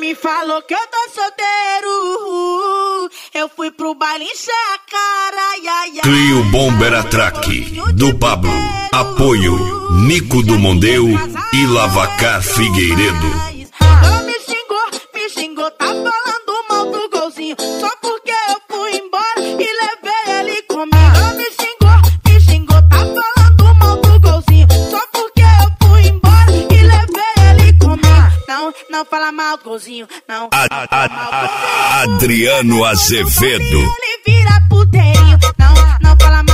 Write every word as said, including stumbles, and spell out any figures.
me falou que eu tô solteiro. Eu fui pro baile encher a cara. Ai, ai, Clio Bomber Atraque do Pablo. Apoio Nico do Mondeu e Lavacar Figueiredo. Ela me xingou, me xingou, tá falando mal do golzinho. Só porque eu fui embora e levei ele comigo. Ela me xingou, me xingou, tá falando mal do golzinho. Só porque eu fui embora e levei ele comigo. Não, não fala mal do golzinho, não. A, a, a, a, Adriano Azevedo. Ele vira puteirinho, não, não fala mal.